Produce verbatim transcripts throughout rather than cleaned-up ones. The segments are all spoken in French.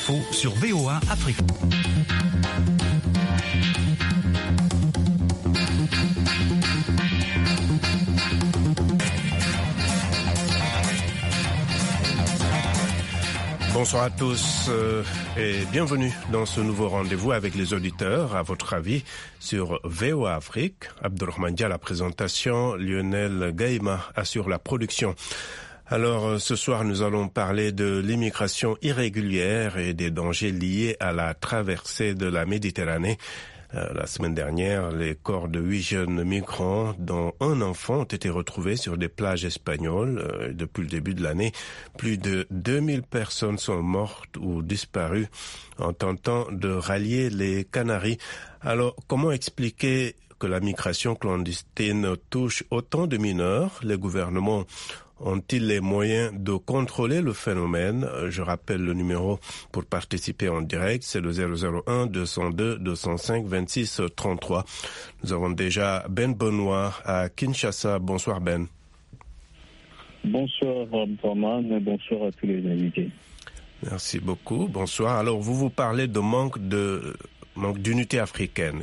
l'info sur V O A Afrique. Bonsoir à tous euh, et bienvenue dans ce nouveau rendez-vous avec les auditeurs. À votre avis sur V O A Afrique. Abdurrahman Dia à la présentation, Lionel Gaïma assure la production. Alors ce soir nous allons parler de l'immigration irrégulière et des dangers liés à la traversée de la Méditerranée. Euh, la semaine dernière, les corps de huit jeunes migrants, dont un enfant, ont été retrouvés sur des plages espagnoles. Euh, depuis le début de l'année, plus de deux mille personnes sont mortes ou disparues en tentant de rallier les Canaries. Alors, comment expliquer que la migration clandestine touche autant de mineurs? Les gouvernements ont-ils les moyens de contrôler le phénomène? Je rappelle le numéro pour participer en direct, c'est le zéro zéro un deux zéro deux deux zéro cinq vingt-six trente-trois. Nous avons déjà Ben Benoît à Kinshasa. Bonsoir Ben. Bonsoir Abdurrahman, bonsoir à tous les invités. Merci beaucoup, bonsoir. Alors vous vous parlez de manque de manque d'unité africaine.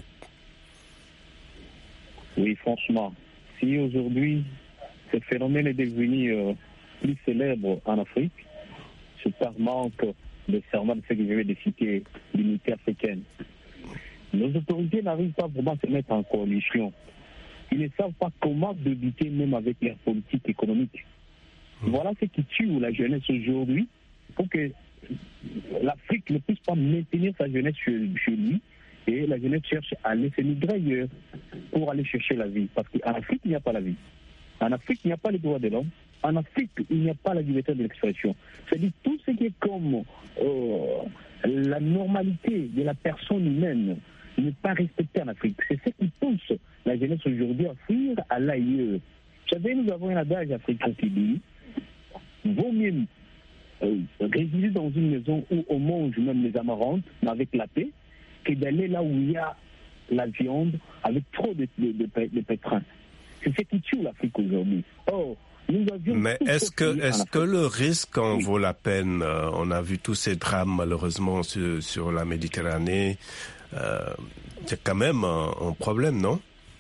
Oui, franchement, si aujourd'hui ce phénomène est devenu euh, plus célèbre en Afrique, c'est par manque de serment de ce que je vais de citer, l'unité africaine. Nos autorités n'arrivent pas vraiment à se mettre en coalition. Ils ne savent pas comment débuter même avec leur politique économique. Voilà ce qui tue la jeunesse aujourd'hui, pour que l'Afrique ne puisse pas maintenir sa jeunesse chez, chez lui, et la jeunesse cherche à aller se migrer ailleurs pour aller chercher la vie. Parce qu'en Afrique, il n'y a pas la vie. En Afrique, il n'y a pas les droits de l'homme. En Afrique, il n'y a pas la liberté de l'expression. C'est-à-dire tout ce qui est comme euh, la normalité de la personne humaine n'est pas respecté en Afrique. C'est ce qui pousse la jeunesse aujourd'hui à fuir à l'ailleurs. Vous savez, nous avons un adage africain qui dit vaut mieux euh, résider dans une maison où on mange même les amarantes, mais avec la paix, que d'aller là où il y a la viande avec trop de, de, de, de pétrin. C'est ce qui tue l'Afrique aujourd'hui. Oh, nous avions Mais est-ce que, est-ce que le risque en oui. vaut la peine? euh, On a vu tous ces drames malheureusement sur, sur la Méditerranée. Euh, c'est quand même un, un problème, non?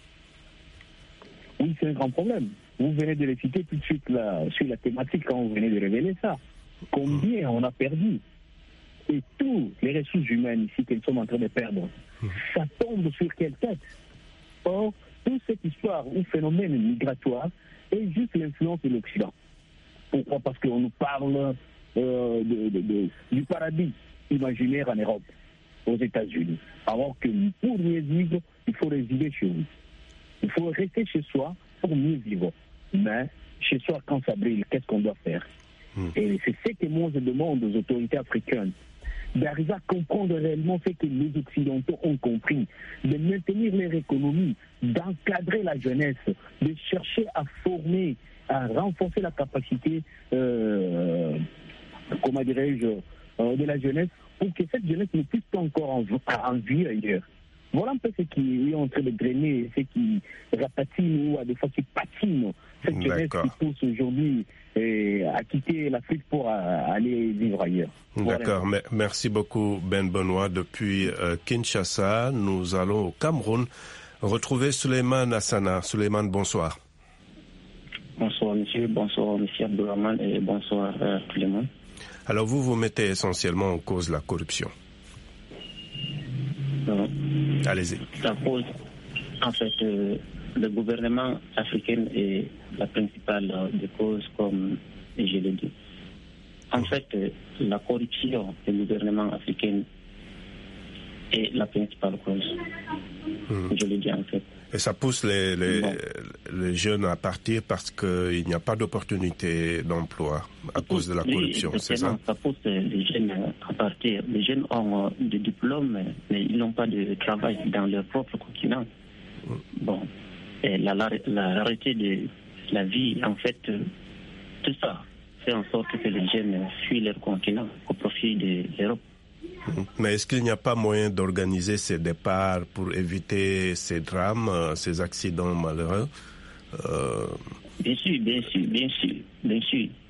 Oui, c'est un grand problème. Vous venez de le citer tout de suite là, sur la thématique quand vous venez de révéler ça. Combien mmh. on a perdu? Et toutes les ressources humaines ici que nous sommes en train de perdre, mmh. ça tombe sur quelle tête? Or, toute cette histoire ou phénomène migratoire est juste l'influence de l'Occident. Pourquoi? Parce qu'on nous parle euh, de, de, de, du paradis imaginaire en Europe, aux États-Unis. Alors que pour mieux vivre, il faut résider chez nous. Il faut rester chez soi pour mieux vivre. Mais chez soi, quand ça brille, qu'est-ce qu'on doit faire? mmh. Et c'est ce que moi je demande aux autorités africaines, d'arriver à comprendre réellement ce que les Occidentaux ont compris, de maintenir leur économie, d'encadrer la jeunesse, de chercher à former, à renforcer la capacité, euh, comment dirais-je, euh, de la jeunesse, pour que cette jeunesse ne puisse pas encore en, en vivre ailleurs. Voilà un peu ce qui est en train de drainer, ce qui rapatine ou à des fois qui patine cette jeunesse qui pousse aujourd'hui eh, à quitter l'Afrique pour à, aller vivre ailleurs. D'accord, voilà. Merci beaucoup Ben Benoît. Depuis euh, Kinshasa, nous allons au Cameroun retrouver Souleymane Assana. Souleymane, bonsoir. Bonsoir monsieur, bonsoir monsieur Abdurrahman et bonsoir à tout le monde. Alors vous, vous mettez essentiellement en cause la corruption. Non. Allez-y. La cause, en fait, euh, le gouvernement africain est la principale euh, des causes, comme je l'ai dit. En mmh. fait, euh, la corruption du gouvernement africain est la principale cause. Mmh. Je l'ai dit en fait. Et ça pousse les, les, bon. les jeunes à partir parce qu'il n'y a pas d'opportunité d'emploi à ça cause de la corruption, oui, c'est ça? Ça pousse les jeunes à partir. Les jeunes ont des diplômes, mais ils n'ont pas de travail dans leur propre continent. Mmh. Bon, et la, la, la rareté de la vie, en fait, tout ça fait en sorte que les jeunes fuient leur continent au profit de l'Europe. Mais est-ce qu'il n'y a pas moyen d'organiser ces départs pour éviter ces drames, ces accidents malheureux? euh... Bien sûr, bien sûr, bien sûr, bien sûr.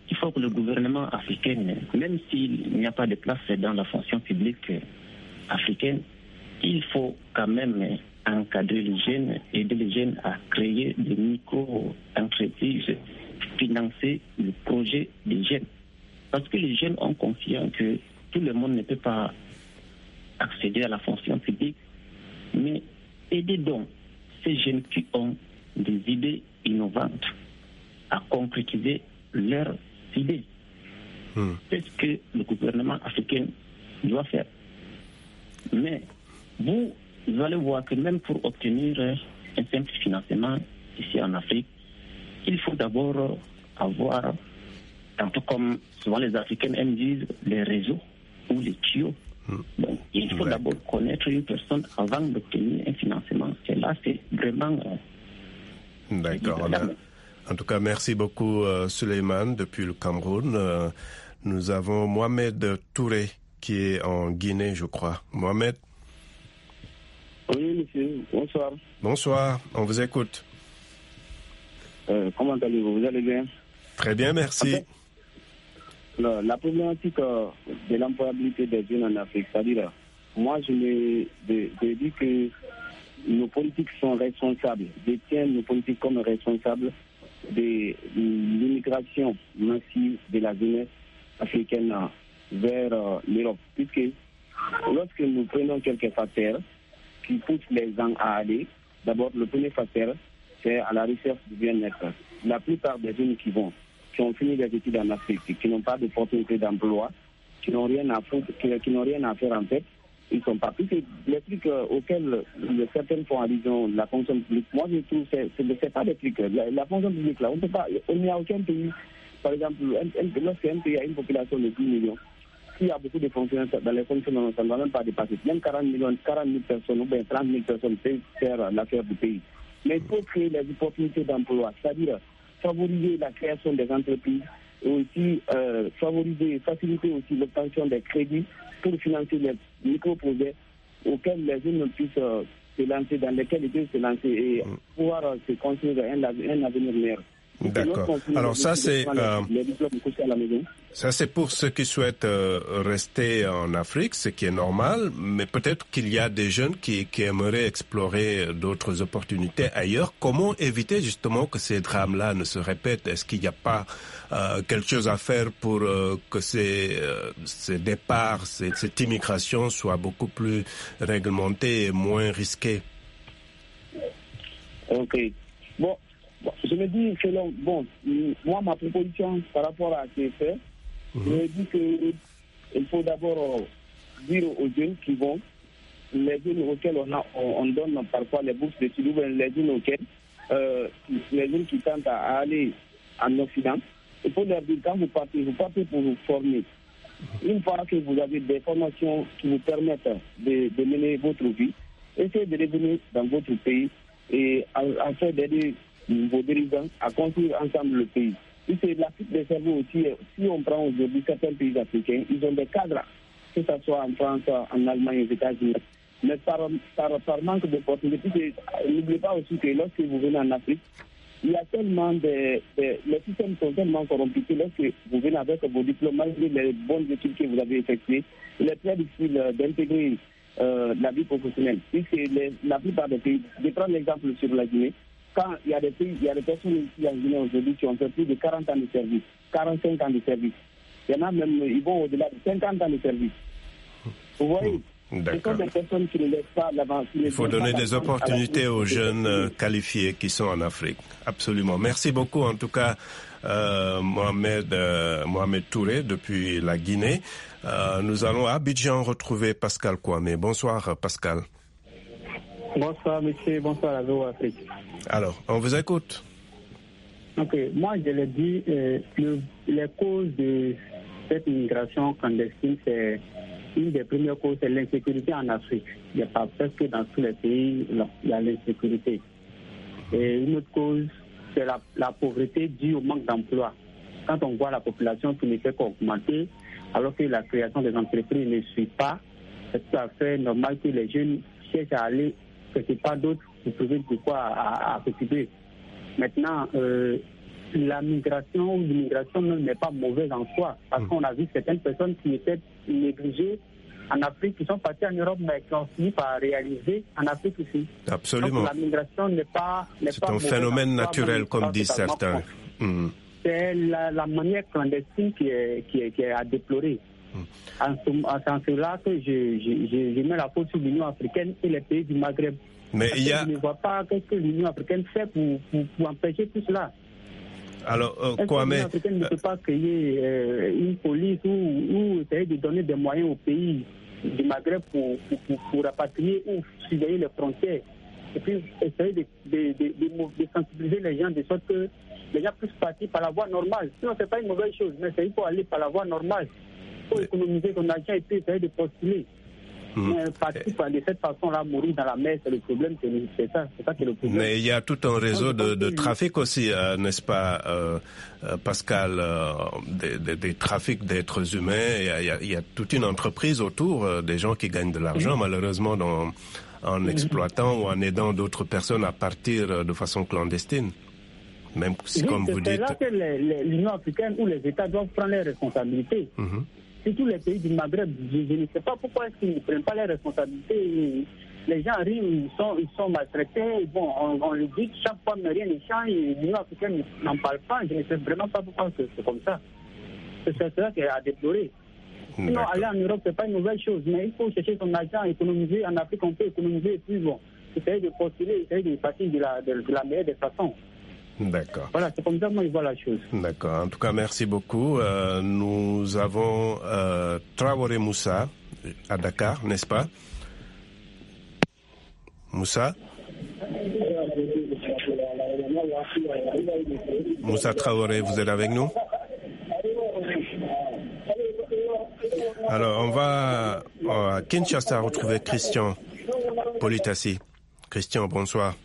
il faut que le gouvernement africain, même s'il n'y a pas de place dans la fonction publique africaine, il faut quand même encadrer les jeunes, aider les jeunes à créer des micro-entreprises, financer le projet des jeunes. Parce que les jeunes ont conscience que tout le monde ne peut pas accéder à la fonction publique, mais aider donc ces jeunes qui ont des idées innovantes à concrétiser leurs idées. Mmh. C'est ce que le gouvernement africain doit faire. Mais vous, vous allez voir que même pour obtenir un simple financement ici en Afrique, il faut d'abord avoir, un peu comme souvent les Africains aiment dire, les réseaux ou les tuyaux. Mmh. Donc, il faut ouais. d'abord connaître une personne avant d'obtenir un financement. Et là, c'est vraiment... Euh, D'accord. En tout cas, merci beaucoup, euh, Souleymane, depuis le Cameroun. Euh, nous avons Mohamed Touré, qui est en Guinée, je crois. Mohamed. Oui, monsieur. Bonsoir. Bonsoir. On vous écoute. Euh, comment allez-vous? Vous allez bien? Très bien, merci. En fait, la, la problématique euh, de l'employabilité des jeunes en Afrique, c'est-à-dire, moi, je me je, je dis que nos politiques sont responsables. Je tiens nos politiques comme responsables de l'immigration massive de la jeunesse africaine vers euh, l'Europe. Puisque lorsque nous prenons quelques facteurs qui poussent les gens à aller, d'abord le premier facteur, c'est à la recherche du bien-être. La plupart des jeunes qui vont, qui ont fini des études en Afrique, qui n'ont pas d'opportunité d'emploi, qui n'ont rien à foutre, qui, qui n'ont rien à faire en tête, ils sont pas. Puisque les trucs euh, auxquels euh, certaines font allusion, la fonction publique, moi je trouve que ce n'est pas des trucs. La, la fonction publique, là, on peut pas, il n'y a aucun pays, par exemple, lorsqu'un pays a une population de dix millions, s'il y a beaucoup de fonctionnaires dans les fonctions, ça ne va même pas dépasser. Même quarante millions, quarante mille personnes ou bien trente mille personnes peuvent faire l'affaire du pays. Mais il faut créer les opportunités d'emploi, c'est-à-dire favoriser la création des entreprises et aussi euh, favoriser, faciliter aussi l'obtention des crédits pour financer les micro-projets auxquels les jeunes puissent euh, se lancer, dans lesquels ils peuvent se lancer et mmh. pouvoir euh, se construire un, un avenir meilleur. D'accord. Alors ça c'est euh, ça c'est pour ceux qui souhaitent euh, rester en Afrique, ce qui est normal, mais peut-être qu'il y a des jeunes qui, qui aimeraient explorer d'autres opportunités ailleurs. Comment éviter justement que ces drames-là ne se répètent? Est-ce qu'il n'y a pas euh, quelque chose à faire pour euh, que ces, euh, ces départs, ces, cette immigration soit beaucoup plus réglementée et moins risquée? Ok. Bon. Bon, je me dis, selon, bon, moi, ma proposition par rapport à ce fait, mmh. je me dis qu'il faut d'abord dire aux jeunes qui vont, les jeunes auxquels on, a, on, on donne parfois les bourses d'études, ou les jeunes auxquels, euh, les jeunes qui tentent à aller en Occident, il faut leur dire, quand vous partez, vous partez pour vous former. Une fois que vous avez des formations qui vous permettent de, de mener votre vie, essayez de revenir dans votre pays et à, à faire d'aider vos dirigeants à construire ensemble le pays. Et c'est l'Afrique des cerveaux aussi. Si on prend aujourd'hui certains pays africains, ils ont des cadres, que ce soit en France, en Allemagne, aux États-Unis. Mais par, par, par manque d'opportunités, n'oubliez pas aussi que lorsque vous venez en Afrique, il y a tellement de, de... Les systèmes sont tellement corrompus que lorsque vous venez avec vos diplômes, malgré les bonnes études que vous avez effectuées, il est très difficile d'intégrer euh, la vie professionnelle. Puisque les, la plupart des pays, je prends l'exemple sur la Guinée, quand il y a des pays, il y a des personnes ici en Guinée aujourd'hui qui ont fait plus de quarante ans de service, quarante-cinq ans de service. Il y en a même, ils vont au-delà de cinquante ans de service. Vous voyez, ce sont des personnes qui ne laissent pas l'avance. Il faut donner des opportunités aux jeunes qualifiés qui sont en Afrique. Absolument. Merci beaucoup en tout cas, euh, Mohamed, euh, Mohamed Touré depuis la Guinée. Euh, nous allons à Abidjan retrouver Pascal Kwame. Bonsoir Pascal. Bonsoir monsieur, bonsoir à vous Afrique. Alors, on vous écoute. Ok, moi je l'ai dit, euh, le, les causes de cette immigration clandestine, c'est une des premières causes, c'est l'insécurité en Afrique. Il n'y a pas presque dans tous les pays, il y a l'insécurité. Et une autre cause, c'est la, la pauvreté due au manque d'emploi. Quand on voit la population qui ne fait qu'augmenter, alors que la création des entreprises ne suit pas, c'est tout à fait normal que les jeunes cherchent à aller quelque part d'autre pour trouver de quoi à, à s'occuper. Maintenant, euh, la migration ou l'immigration n'est pas mauvaise en soi. Parce mmh. qu'on a vu certaines personnes qui étaient négligées en Afrique, qui sont parties en Europe, mais qui ont fini par réaliser en Afrique aussi. Absolument. Donc, la migration n'est pas n'est C'est pas un phénomène naturel, comme disent certains. Mmh. C'est la, la manière clandestine qui est, qui est, qui est à déplorer. Mmh. En, ce, en cela que je, je, je, je mets la faute sur l'Union africaine et les pays du Maghreb. Mais il y a... Je ne vois pas ce que l'Union africaine fait pour, pour, pour empêcher tout cela. Alors, euh, quoi, mais... L'Union africaine ne peut pas créer euh, une police ou, ou essayer de donner des moyens aux pays du Maghreb pour, pour, pour, pour rapatrier ou surveiller les frontières. Et puis, essayer de, de, de, de, de sensibiliser les gens de sorte que les gens puissent partir par la voie normale. Sinon, ce n'est pas une mauvaise chose, mais il faut aller par la voie normale. Il faut économiser son argent et puis essayer de postuler. Mmh. Mais partir de cette façon-là, mourir dans la mer, c'est le problème, c'est ça, c'est ça qui est le problème. Mais il y a tout un réseau de, de trafic aussi, euh, n'est-ce pas, euh, euh, Pascal, euh, des, des, des trafics d'êtres humains. Il y, a, il, y a, il y a toute une entreprise autour euh, des gens qui gagnent de l'argent, mmh. malheureusement, dans, en exploitant mmh. ou en aidant d'autres personnes à partir de façon clandestine. Même si, oui, comme vous dites... C'est là que l'Union africaine ou les États doivent prendre leurs responsabilités. Mmh. Surtout les pays du Maghreb, je, je ne sais pas pourquoi ils ne prennent pas les responsabilités. Les gens arrivent, ils sont, ils sont maltraités. Bon, on, on le dit chaque fois, mais rien ne change. L'Union africaine n'en parle pas. Je ne sais vraiment pas pourquoi c'est comme ça. C'est ça qui est à déplorer. Sinon, aller en Europe, ce n'est pas une nouvelle chose. Mais il faut chercher son argent, économiser. En Afrique, on peut économiser. Et puis, bon, essayer de postuler, essayer de partir de la, de, de la meilleure des façons. D'accord. Voilà, c'est comme ça que moi je vois la chose. D'accord. En tout cas, merci beaucoup. Euh, nous avons euh, Traoré Moussa à Dakar, n'est-ce pas? Moussa Moussa Traoré, vous êtes avec nous? Alors, on va à Kinshasa retrouver Christian Politassi. Christian, bonsoir.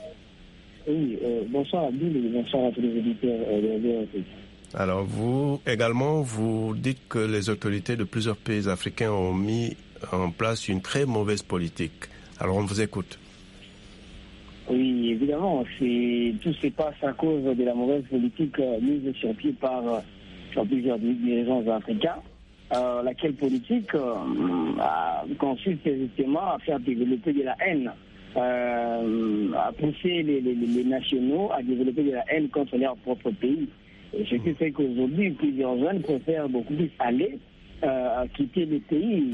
Oui, euh, bonsoir Abdul et bonsoir à tous les auditeurs euh, de V O A Afrique. Alors vous également, vous dites que les autorités de plusieurs pays africains ont mis en place une très mauvaise politique. Alors on vous écoute. Oui, évidemment, c'est, tout se passe à cause de la mauvaise politique euh, mise sur pied par, euh, par plusieurs dirigeants africains, euh, laquelle politique euh, a, consiste justement à faire développer de la haine. Euh, à pousser les, les, les nationaux à développer de la haine contre leur propre pays. Et ce qui fait qu'aujourd'hui, plusieurs jeunes préfèrent beaucoup plus aller euh, quitter le pays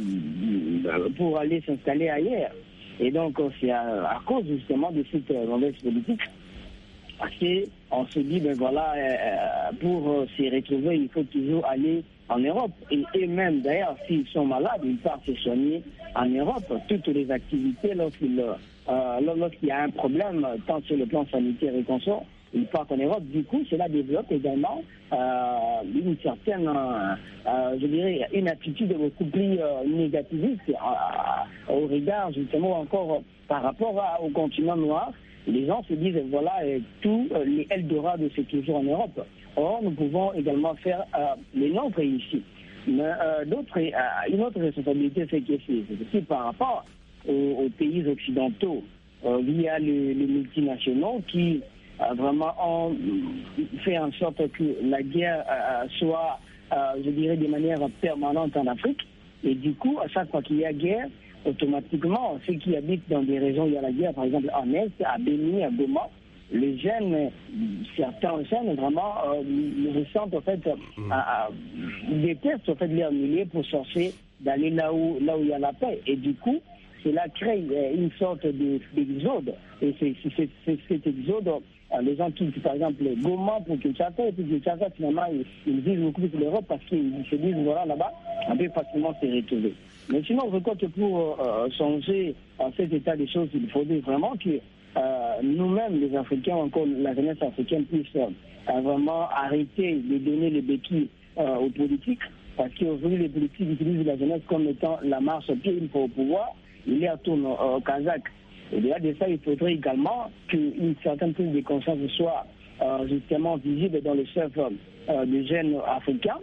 pour aller s'installer ailleurs. Et donc, c'est à, à cause justement de cette mauvaise politique. Parce qu'on se dit, ben voilà, euh, pour s'y retrouver, il faut toujours aller en Europe. Et eux-mêmes, d'ailleurs, s'ils sont malades, ils partent se soigner en Europe. Toutes les activités, lorsqu'il, euh, lorsqu'il y a un problème, tant sur le plan sanitaire et consort, ils partent en Europe. Du coup, cela développe également euh, une certaine, euh, je dirais, une attitude beaucoup plus euh, négativiste euh, au regard, justement, encore par rapport à, au continent noir. Les gens se disent, voilà, tout euh, les Eldorado, c'est toujours en Europe. Or, nous pouvons également faire euh, les nôtres ici. Mais euh, d'autres, euh, une autre responsabilité, c'est que c'est aussi par rapport aux, aux pays occidentaux, euh, via les, les multinationaux qui euh, vraiment ont fait en sorte que la guerre euh, soit, euh, je dirais, de manière permanente en Afrique. Et du coup, à chaque fois qu'il y a guerre, automatiquement, ceux qui habitent dans des régions où il y a la guerre, par exemple en Est, à Béni, à Goma, les jeunes, certains jeunes vraiment euh, ressentent en fait, mmh. à, à, détestent en fait leur milieu pour chercher d'aller là où, là où il y a la paix. Et du coup, cela crée une sorte de, d'exode. Et c'est, c'est, c'est cet exode, euh, les gens quittent par exemple Goma pour Kinshasa, et puis Kinshasa finalement ils, ils vivent beaucoup plus l'Europe parce qu'ils se disent voilà là-bas, on peut facilement se retrouver. Mais sinon, je crois que pour euh, changer euh, cet état des choses, il faudrait vraiment que euh, nous-mêmes, les Africains, encore la jeunesse africaine, puisse euh, vraiment arrêter de donner les béquilles euh, aux politiques, parce qu'aujourd'hui, les politiques utilisent la jeunesse comme étant la marche au pied pour au pouvoir. Il y a tout au Kazakh. Et au-delà de ça, il faudrait également qu'une certaine prise de conscience soit euh, justement visible dans les chefs euh, des jeunes africains.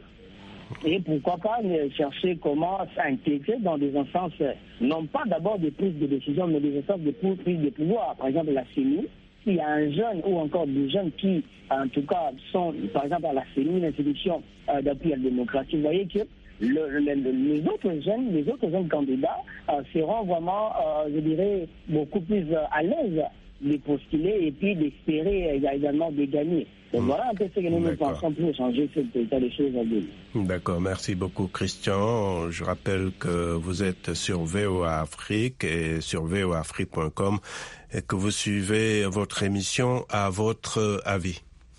Et pourquoi pas chercher comment s'intégrer dans des instances, non pas d'abord des prises de décision, mais des instances de prise de pouvoir. Par exemple, la C E N I, s'il y a un jeune ou encore des jeunes qui, en tout cas, sont, par exemple, à la CENI, l'institution euh, d'appui à la démocratie, vous voyez que le, le, le, les autres jeunes, les autres jeunes candidats euh, seront vraiment, euh, je dirais, beaucoup plus euh, à l'aise de postuler et puis d'espérer euh, également de gagner. Donc voilà un peu ce que nous nous pensons pour changer cet état des choses à deux. D'accord, merci beaucoup Christian. Je rappelle que vous êtes sur V O A Afrique et sur v o a afrique point com et que vous suivez votre émission à votre avis.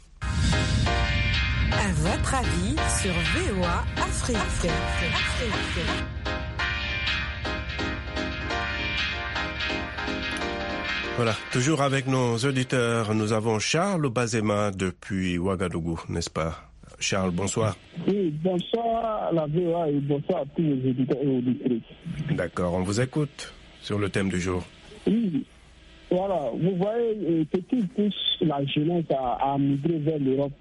À votre avis sur V O A Afrique. Afrique. Afrique. Voilà, toujours avec nos auditeurs, nous avons Charles Bazema depuis Ouagadougou, n'est-ce pas? Charles, bonsoir. Oui, bonsoir à la V O A et bonsoir à tous les auditeurs et auditrices. D'accord, on vous écoute sur le thème du jour. Oui, voilà, vous voyez, ce qui pousse la jeunesse à, à migrer vers l'Europe,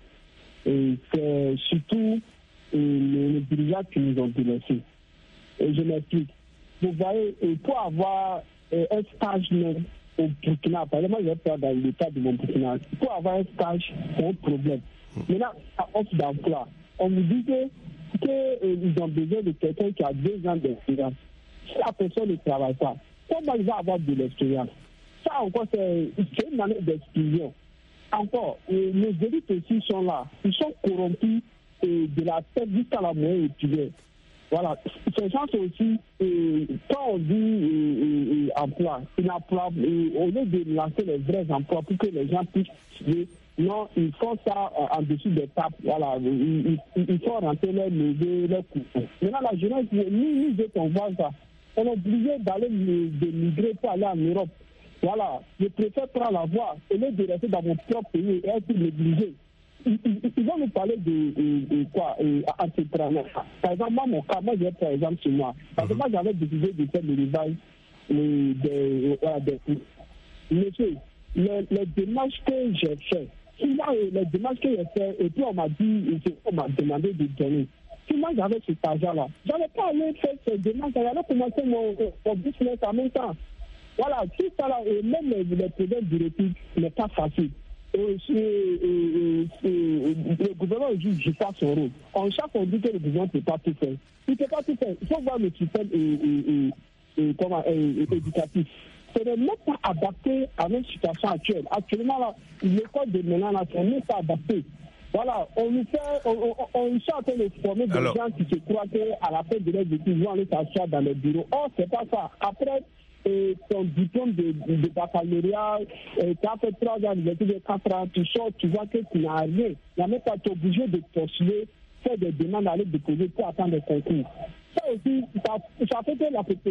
et c'est surtout et les, les dirigeants qui nous ont délaissés. Et je m'explique. Vous voyez, et pour avoir et, un stage même au Burkina, par exemple, j'ai peur dans l'état de mon Burkina, pour avoir un stage, c'est un problème. Maintenant, à offre d'emploi, on me dit qu'ils euh, ont besoin de quelqu'un qui a deux ans d'expérience. Si la personne ne travaille pas, comment il va avoir de l'expérience? Ça encore, c'est, c'est une année d'exclusion. Encore, et les élites aussi sont là. Ils sont corrompus et de la tête jusqu'à la moyenne étudiante. Voilà. Ces gens aussi, et, quand on dit et, et, et emploi, une emploi, et, au lieu de lancer les vrais emplois pour que les gens puissent étudier, non, ils font ça en, en dessous des tables. Voilà. Ils, ils, ils font rentrer leurs levées, leurs coups. Maintenant, la jeunesse, nous, nous, on voit ça. On est obligé d'aller de migrer pour aller en Europe. Voilà, je préfère prendre la voie au lieu de rester dans mon propre pays et être négligé. Ils, ils, ils vont nous parler de, de, de quoi, entrepreneur. Par exemple, moi, mon cas, moi, j'ai par exemple chez moi. Parce que moi, j'avais décidé de faire le réveil des, des, des. Monsieur, les, les démarches que j'ai faites, les démarches que j'ai faites, et puis on m'a dit, on m'a demandé de donner. Si moi, j'avais cet argent-là, je n'allais pas aller faire ces démarches, j'allais commencer mon, mon business en même temps. Voilà, tout ça là, et même les, les problèmes juridiques n'est pas facile. Et, et, et, et, le gouvernement joue, joue pas son rôle. En chaque fois, on dit que le gouvernement ne peut pas tout faire. Il ne peut pas tout faire. Il faut voir le système et, et, et, et, comment, et, et, éducatif. Ce n'est même pas adapté à notre situation actuelle. Actuellement, là, l'école de maintenant, là, c'est même pas adapté. Voilà, on nous fait, on, on, on est en train de former des Alors... gens qui se croient qu'à la fin de leur études, ils vont aller s'asseoir dans les bureaux. Or, c'est pas ça. Après, et ton diplôme de, de, de baccalauréat, tu as fait trois ans d'université de quatre ans, tu sors, tu vois que tu n'as rien. Il n'y a même pas, tu es obligé de postuler, faire des demandes, aller déposer pour attendre des concours. Ça aussi, ça, ça fait que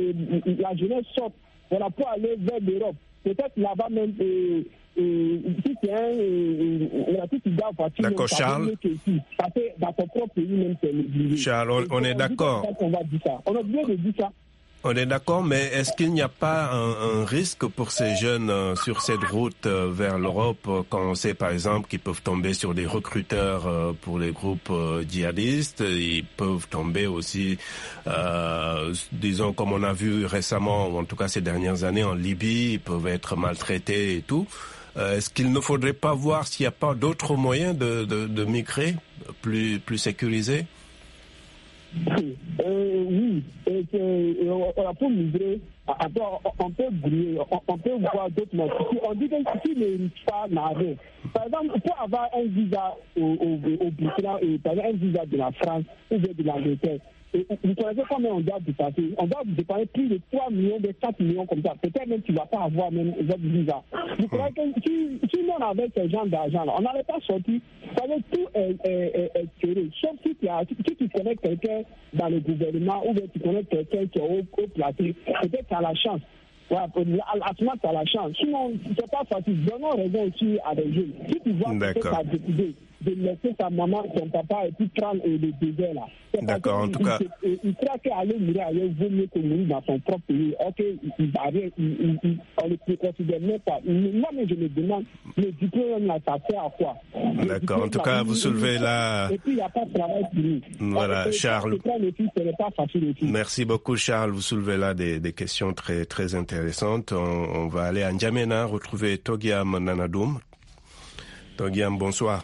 la, la jeunesse sorte voilà, pour aller vers l'Europe. Peut-être là-bas même, et, et, si c'est un, et, et, si tu dois voiture, d'accord, ça Charles. Que ici. Parce que dans ton propre pays même, c'est obligé. Charles, on, on est d'accord. On va dire ça. On a oublié de dire ça. On est d'accord, mais est-ce qu'il n'y a pas un, un risque pour ces jeunes euh, sur cette route euh, vers l'Europe, euh, quand on sait par exemple qu'ils peuvent tomber sur des recruteurs euh, pour les groupes euh, djihadistes, ils peuvent tomber aussi, euh, disons comme on a vu récemment, ou en tout cas ces dernières années en Libye, ils peuvent être maltraités et tout. Euh, est-ce qu'il ne faudrait pas voir s'il n'y a pas d'autres moyens de, de, de migrer plus, plus sécurisés? Euh, oui, et, et, et on, on peut migrer, on peut briller, on, on peut voir d'autres mots. On dit que si les pas n'avaient, par exemple, pour avoir un visa au, au, au Burkina, et par exemple un visa de la France ou de l'Angleterre, et vous connaissez combien on doit dépasser? On doit dépasser plus de trois millions, de quatre millions comme ça. Peut-être même tu ne vas pas avoir même votre visa. Vous croyez que si, si on avait ce genre d'argent-là, on n'allait pas sortir. Ça veut dire tout est, est, est, est serré. Sauf si tu, as, si tu connais quelqu'un dans le gouvernement ou bien tu connais quelqu'un qui est haut, haut placé, peut-être tu as la chance. Voilà, à ce moment, tu as la chance. Sinon, ce n'est pas facile. Donnons raison aussi à des jeunes. Si tu vois que tu as décidé, de laisser sa maman, son papa et puis prendre le désert là. D'accord, en tout il, cas. Il, il croit qu'aller mourir ailleurs vaut mieux que mourir dans son propre pays. Ok, il, il, il, il, il, on ne le considère même pas. Moi, mais je me demande, le diplôme là, ça sert à quoi? D'accord, en tout cas, vous soulevez là. Et puis, il n'y a pas de travail pour nous. Voilà, et, Charles. Et puis, ce n'est pas facile aussi. Merci beaucoup, Charles. Vous soulevez là des, des questions très, très intéressantes. On, on va aller à N'Djamena, retrouver Togiam Nanadoum. Togiam, bonsoir.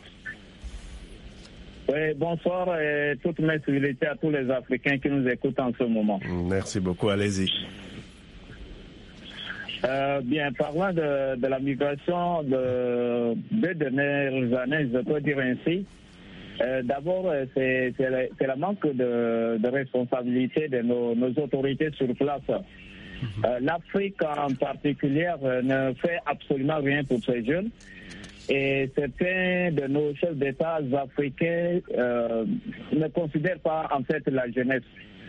Oui, bonsoir et toutes mes civilités à tous les Africains qui nous écoutent en ce moment. Merci beaucoup, allez-y. Euh, bien, parlant de, de la migration de deux dernières années, je peux dire ainsi, euh, d'abord, c'est, c'est, le, c'est le manque de, de responsabilité de nos, nos autorités sur place. Euh, L'Afrique en particulier ne fait absolument rien pour ces jeunes. Et certains de nos chefs d'État africains euh, ne considèrent pas en fait la jeunesse.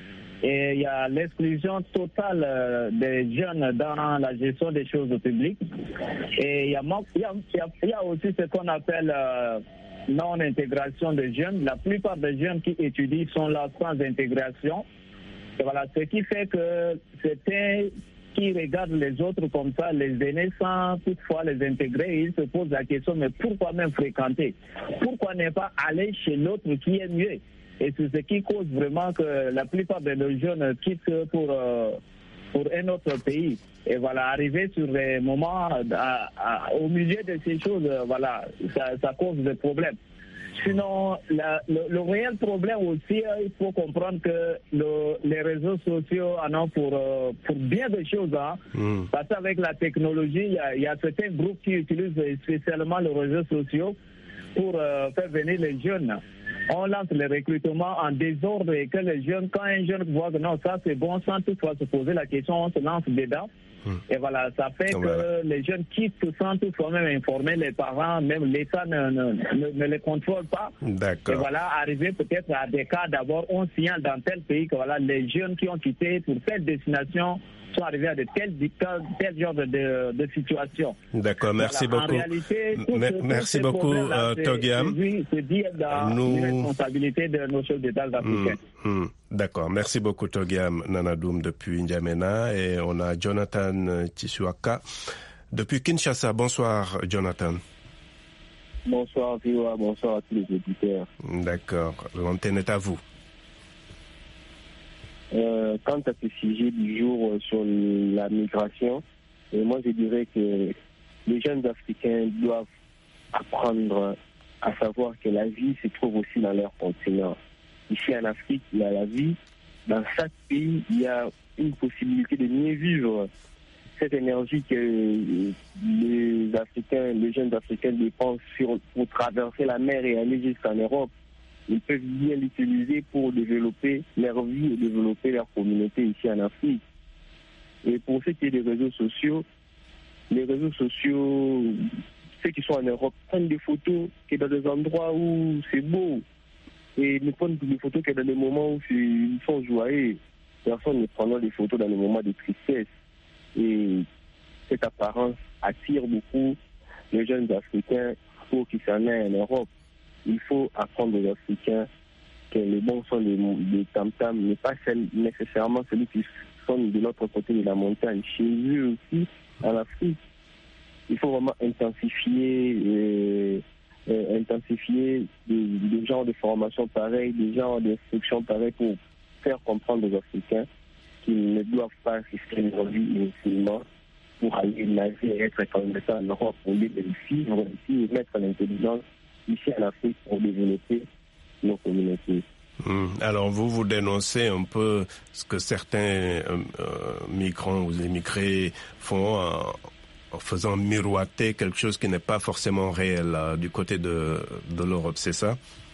Et il y a l'exclusion totale euh, des jeunes dans la gestion des choses publiques. Et il y a, il y a, il y a aussi ce qu'on appelle euh, non-intégration des jeunes. La plupart des jeunes qui étudient sont là sans intégration. Et voilà, ce qui fait que certains qui regardent les autres comme ça, les aînés, sans toutefois les intégrer, ils se posent la question, mais pourquoi même fréquenter? Pourquoi ne pas aller chez l'autre qui est mieux? Et c'est ce qui cause vraiment que la plupart de nos jeunes quittent pour, euh, pour un autre pays. Et voilà, arriver sur les moments, à, à, au milieu de ces choses, voilà, ça, ça cause des problèmes. Sinon, la, le, le réel problème aussi, il faut comprendre que le, les réseaux sociaux en ont pour, euh, pour bien des choses. Hein. Mm. Parce qu'avec la technologie, il y a, il y a certains groupes qui utilisent spécialement les réseaux sociaux pour euh, faire venir les jeunes. On lance les recrutements en désordre et que les jeunes, quand un jeune voit que non, ça c'est bon, sans toutefois se poser la question, on se lance dedans. Et voilà, ça fait que voilà. les jeunes quittent sans toutefois même informer les parents, même l'État ne, ne, ne, ne les contrôle pas. D'accord. Et voilà, arriver peut-être à des cas d'abord, on signale dans tel pays que voilà, les jeunes qui ont quitté pour telle destination sont arrivés à de tels, tel genre de, de, de situation. D'accord, merci voilà, beaucoup. En réalité, tout Me- ce, merci beaucoup, euh, Togiam. C'est dit dans Nous... la responsabilité de nos chefs d'État africains. Mmh, mmh. D'accord, merci beaucoup, Togiam Nanadoum depuis N'Djamena. Et on a Jonathan Tisuaka depuis Kinshasa. Bonsoir, Jonathan. Bonsoir, Vioa. Bonsoir à tous les auditeurs. D'accord, l'antenne est à vous. Euh, quant à ce sujet du jour euh, sur la migration, et moi je dirais que les jeunes Africains doivent apprendre à savoir que la vie se trouve aussi dans leur continent. Ici en Afrique, il y a la vie. Dans chaque pays, il y a une possibilité de mieux vivre. Cette énergie que les Africains, les jeunes Africains dépensent sur, pour traverser la mer et aller jusqu'en Europe, ils peuvent bien l'utiliser pour développer leur vie et développer leur communauté ici en Afrique. Et pour ce qui est des réseaux sociaux, les réseaux sociaux, ceux qui sont en Europe prennent des photos qui sont dans des endroits où c'est beau. Et ne prennent des photos que dans des moments où ils sont joyeux. Personne ne prendra des photos dans des moments de tristesse. Et cette apparence attire beaucoup les jeunes Africains pour qu'ils s'en aillent en Europe. Il faut apprendre aux Africains que le bon son des, des tam-tams n'est pas celle, nécessairement celui qui sonne de l'autre côté de la montagne. Chez eux aussi, en Afrique, il faut vraiment intensifier, euh, euh, intensifier des, des genres de formation pareils, des genres d'instruction pareils pour faire comprendre aux Africains qu'ils ne doivent pas risquer leur vie inutilement pour aller nager et être comme ça en Europe, pour les vivre ici et mettre l'intelligence ici en Afrique pour développer nos communautés. Hum. Alors vous, vous dénoncez un peu ce que certains euh, euh, migrants ou immigrés font en, en faisant miroiter quelque chose qui n'est pas forcément réel euh, du côté de, de l'Europe, c'est ça?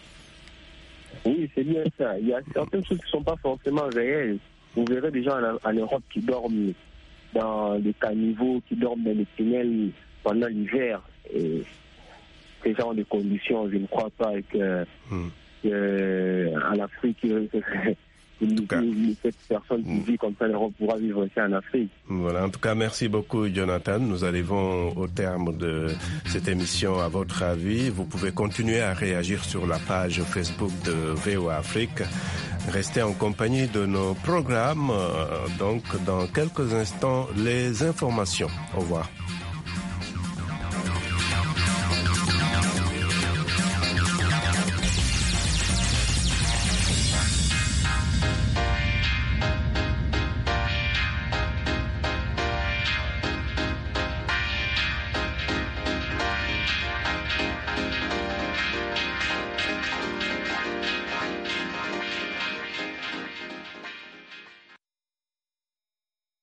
Oui, c'est bien ça. Il y a certaines choses qui ne sont pas forcément réelles. Vous verrez des gens en, en Europe qui dorment dans des caniveaux, qui dorment dans les tunnels pendant l'hiver. Et ces genres de conditions, je ne crois pas que, mmh. que en Afrique, cette personne qui vit comme ça l'Europe pourra vivre aussi en Afrique. Voilà, en tout cas, merci beaucoup, Jonathan. Nous arrivons au terme de cette émission. À votre avis, vous pouvez continuer à réagir sur la page Facebook de V O A Afrique. Restez en compagnie de nos programmes. Donc, dans quelques instants, les informations. Au revoir.